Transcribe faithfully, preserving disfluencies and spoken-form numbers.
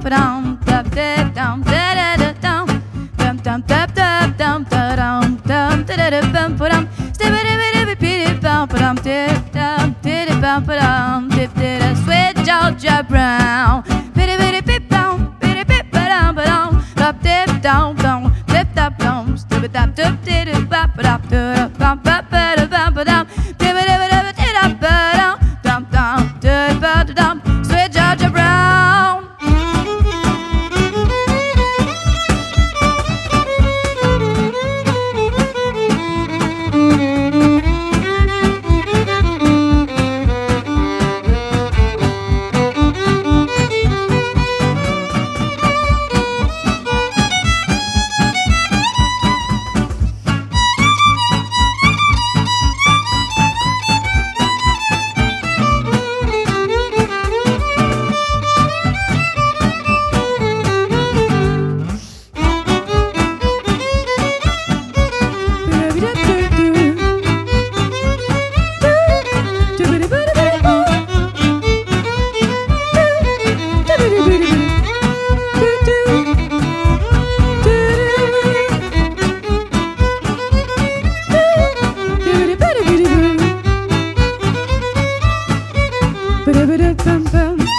dum dum dum dum dum dum dum dum dum dum dum dum Sweet Georgia Brown. Bitty bitty bip down, bitty bip ba-dum ba-dum. Dop dip down down, dip dop down, dip it dop dip dip dip bop ba-dop dip bop bop ba-da-bum ba-dum. Dip it dip it dip it dip dop ba-dum, dum dum dip ba-da-dum. Sweet Georgia Brown. Ba-da-ba-da-bum-bum.